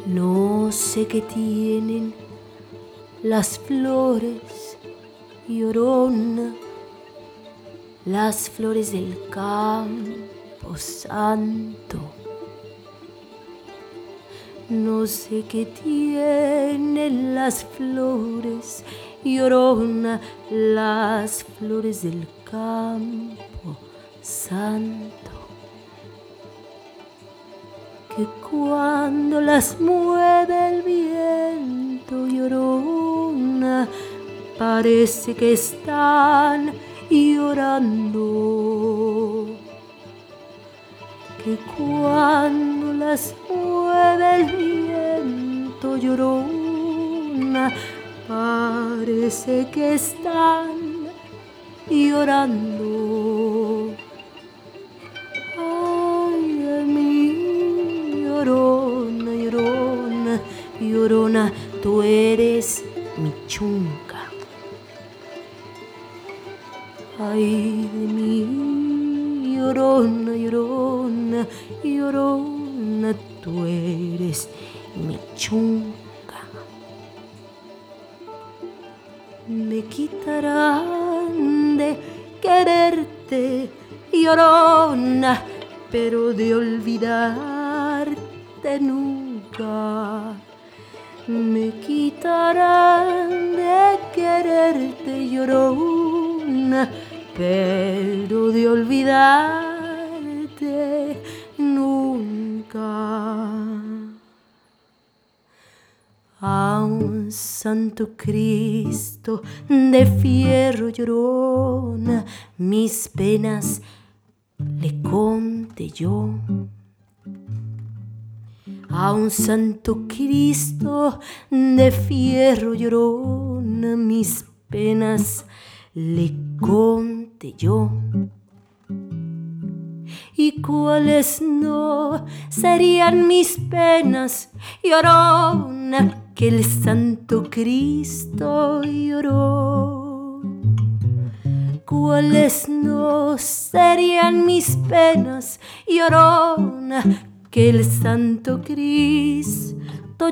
No sé qué tienen las flores, llorona, las flores del campo santo. No sé qué tienen las flores, llorona, las flores del campo santo, que cuando las mueve el viento, llorona, parece que están llorando, que cuando las mueve el viento, llorona, parece que están llorando. Ay de mí, llorona, llorona, llorona, tú eres mi chunca. Ay de mí, llorona, llorona, llorona, tú eres mi chunca. Me quitarán de quererte, llorona, pero de olvidarte nunca. Me quitarán de quererte, llorona, pero de olvidarte nunca. A un santo Cristo de fierro, llorona, mis penas le conté yo. A un santo Cristo de fierro, llorona, mis penas le conté yo. ¿Y cuáles no serían mis penas, llorona, que el santo Cristo lloró? ¿Cuáles no serían mis penas, llorona, que el santo Cristo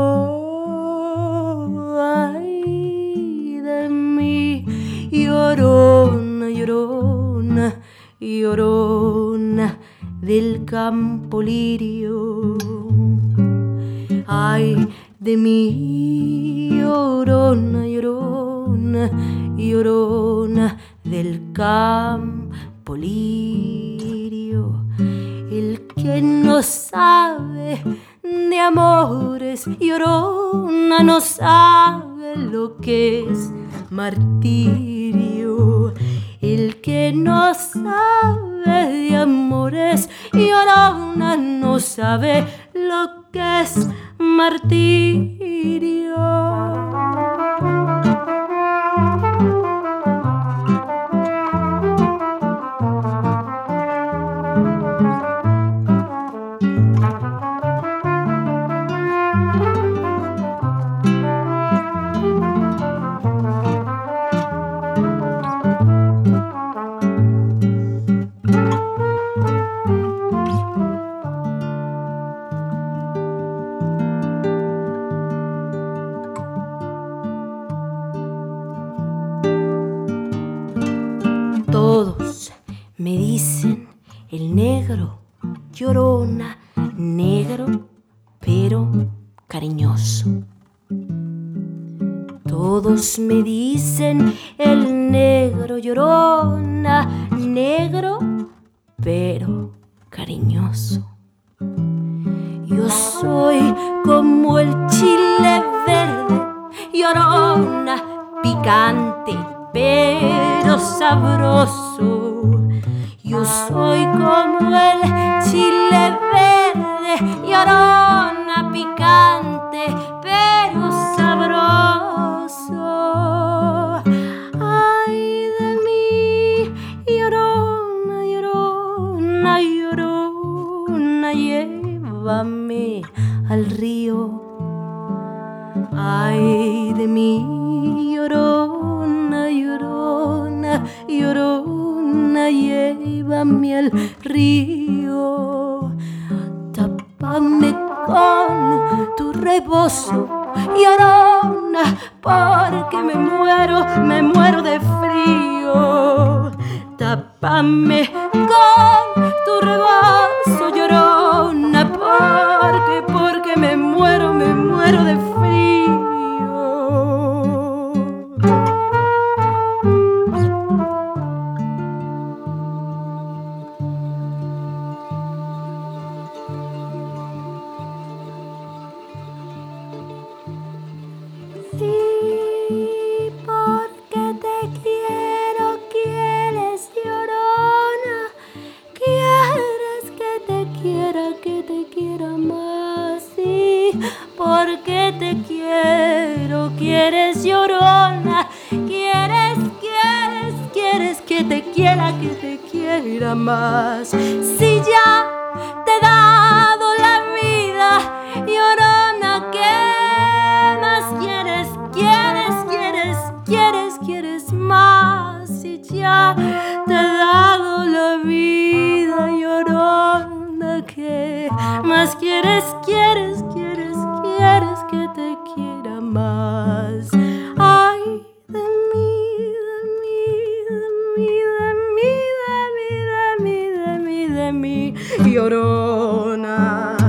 lloró? Ay de mí, llorona, llorona, llorona del campo lirio. Ay de mí, llorona, llorona, llorona del campo lirio. El que no sabe de amores, llorona, no sabe lo que es martirio. El que no sabe de amores, llorona, no sabe lo que es martirio. Todos me dicen el negro, llorona, negro pero cariñoso. Todos me dicen el negro, llorona, negro pero cariñoso. Yo soy como el chile verde, llorona, picante pero sabroso. Yo soy como el chile verde, llorona, picante pero sabroso. Ay de mí, llorona, llorona, llorona, llévame al río. Ay de mí, llorona, llorona, llorona, llévame al río. Tápame con tu rebozo, llorona, porque me muero de frío. Tápame con tu rebozo, llorona, porque me muero de frío. Sí, porque te quiero, quieres, llorona. Quieres que te quiera más. Sí, porque te quiero, quieres, llorona. Quieres que te quiera más. Si ya te he dado la vida, llorona, ¿qué más quieres? Quieres más. Si ya te he dado la vida, llorona, ¿qué más quieres? Quieres que te quiera más. Ay, de mí, llorona.